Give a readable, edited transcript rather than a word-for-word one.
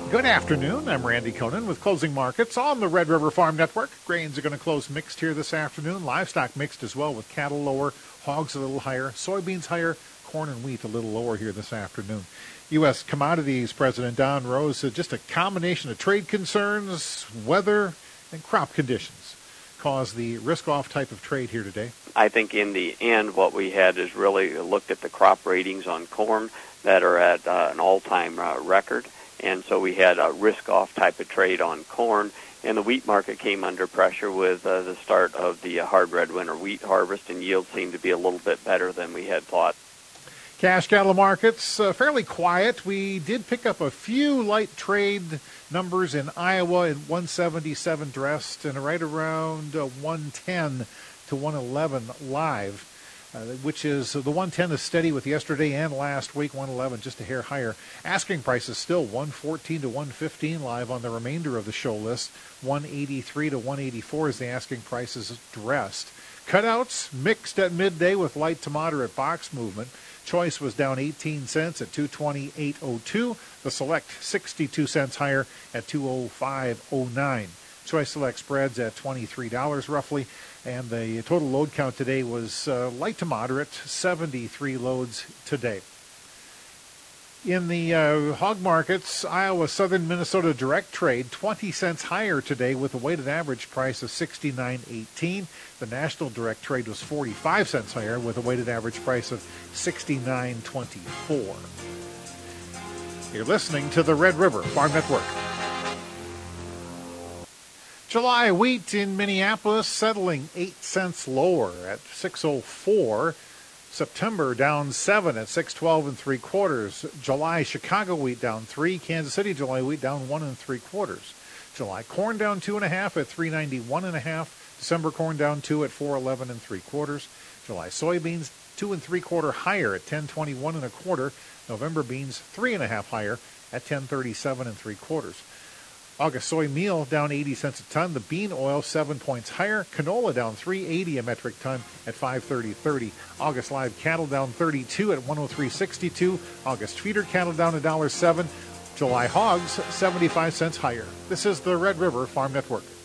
Good afternoon. I'm Randy Conan with Closing Markets on the Red River Farm Network. Grains are going to close mixed here this afternoon. Livestock mixed as well, with cattle lower, hogs a little higher, soybeans higher, corn and wheat a little lower here this afternoon. U.S. Commodities President Don Rose said just a combination of trade concerns, weather, and crop conditions caused the risk-off type of trade here today. I think in the end what we had is really looked at the crop ratings on corn that are at an all-time record. And so we had a risk-off type of trade on corn, and the wheat market came under pressure with the start of the hard red winter wheat harvest, and yields seemed to be a little bit better than we had thought. Cash cattle markets fairly quiet. We did pick up a few light trade numbers in Iowa at 177 dressed and right around 110 to 111 live. Which is the 110 is steady with yesterday and last week, 111 just a hair higher. Asking prices still 114 to 115 live on the remainder of the show list. 183 to 184 is the asking prices dressed. Cutouts mixed at midday with light to moderate box movement. Choice was down 18 cents at 228.02. The Select 62 cents higher at 205.09. Choice Select spreads at $23 roughly. And the total load count today was light to moderate, 73 loads today. In the hog markets, Iowa Southern Minnesota direct trade 20 cents higher today with a weighted average price of $69.18. The national direct trade was 45 cents higher with a weighted average price of $69.24. You're listening to the Red River Farm Network. July wheat in Minneapolis settling 8 cents lower at 6.04. September down 7 at 6.12 3/4. July Chicago wheat down 3. Kansas City July wheat down 1 3/4. July corn down 2.5 at 3.91 1/2. December corn down 2 at 4.11 3/4. July soybeans 2 3/4 higher at 10.21 1/4. November beans 3.5 higher at 10.37 3/4. August soy meal down 80 cents a ton. The bean oil 7 points higher. Canola down 3.80 a metric ton at 5.30.30. August live cattle down 32 at 103.62. August feeder cattle down $1.07. July hogs 75 cents higher. This is the Red River Farm Network.